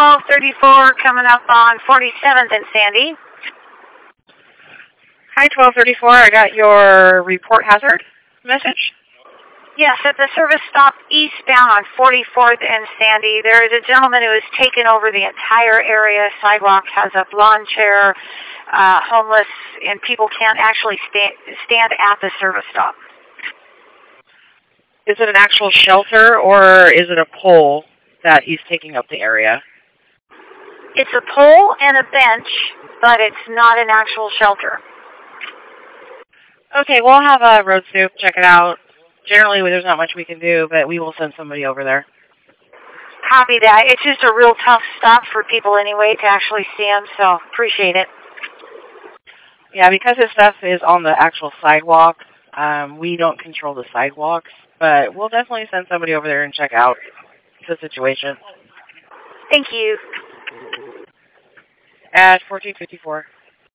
1234 coming up on 47th and Sandy. Hi, 1234. I got your report hazard message. Yes, at the service stop eastbound on 44th and Sandy, there is a gentleman who has taken over the entire area. Sidewalk has a lawn chair, homeless, and people can't actually stand at the service stop. Is it an actual shelter, or is it a pole that he's taking up the area? It's a pole and a bench, but it's not an actual shelter. Okay, we'll have a road soup check it out. Generally, there's not much we can do, but we will send somebody over there. Copy that. It's just a real tough stop for people anyway to actually see him, so appreciate it. Yeah, because his stuff is on the actual sidewalk, we don't control the sidewalks, but we'll definitely send somebody over there and check out the situation. Thank you. At 1454.